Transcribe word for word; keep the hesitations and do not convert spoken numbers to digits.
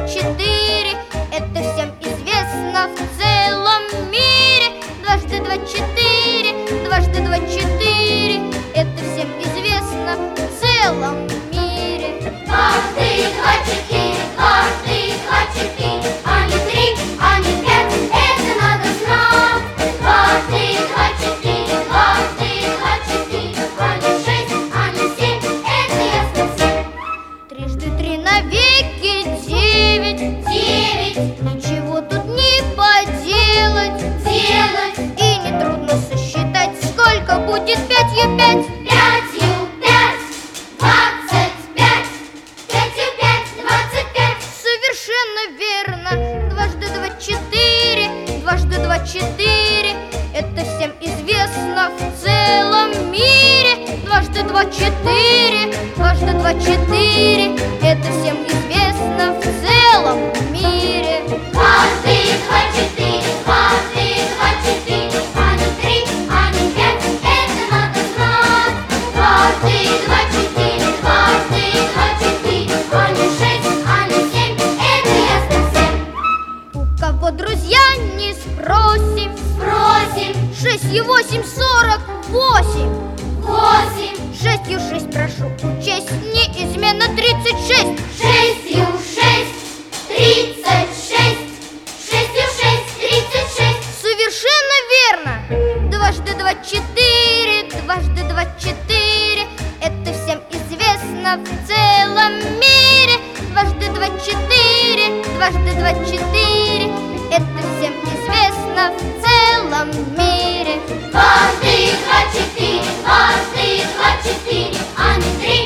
четыре. Это всем известно в целом мире. Дважды два четыре, дважды два четыре. Это всем известно в целом мире. Дважды два четыре, дважды два четыре, а не три, а не пять, это надо знать. Дважды два четыре, дважды два четыре, а не шесть, а не семь, это ясно всем. Трижды три навеки девять. Девять. Ничего тут не поделать. Делать. И нетрудно сосчитать, сколько будет пятью пять. Пятью пять, двадцать пять. Пятью пять, двадцать пять. Совершенно верно. Дважды два четыре, дважды два четыре. Это всем известно в целом мире. Дважды два четыре, дважды два четыре. Это всем известно в целом мире. Дважды два четыре, дважды два четыре, а не три, а не пять, это надо знать. Дважды два четыре, дважды два четыре, а не шесть, а не семь, это ясно всем. У кого друзья не спросим, Спросим. шестью восемь сорок восемь. Восемь. Шестью шесть прошу учесть, неизменно тридцать шесть. Шестью шесть, тридцать шесть. Шестью шесть, тридцать шесть. Совершенно верно. Дважды два четыре, дважды два четыре. Это всем известно в целом мире. Дважды два четыре, дважды два четыре. Это всем известно в целом мире. Дважды два четыре, дважды два четыре, а не три,